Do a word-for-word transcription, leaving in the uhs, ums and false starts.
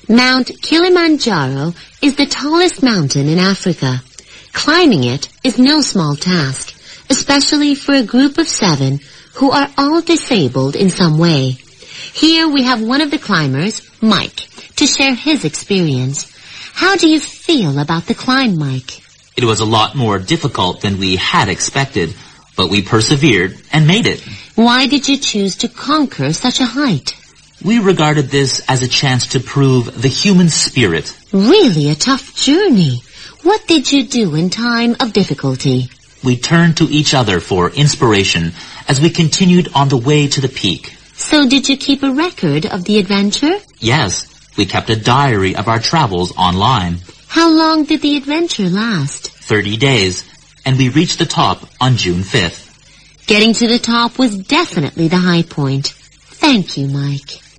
Mount Kilimanjaro is the tallest mountain in Africa. Climbing it is no small task, especially for a group of seven who are all disabled in some way. Here we have one of the climbers, Mike, to share his experience. How do you feel about the climb, Mike? It was a lot more difficult than we had expected, but we persevered and made it. Why did you choose to conquer such a height? We regarded this as a chance to prove the human spirit. Really a tough journey. What did you do in time of difficulty? We turned to each other for inspiration as we continued on the way to the peak. So did you keep a record of the adventure? Yes, we kept a diary of our travels online. How long did the adventure last? Thirty days, and we reached the top on June fifth. Getting to the top was definitely the high point. Thank you, Mike.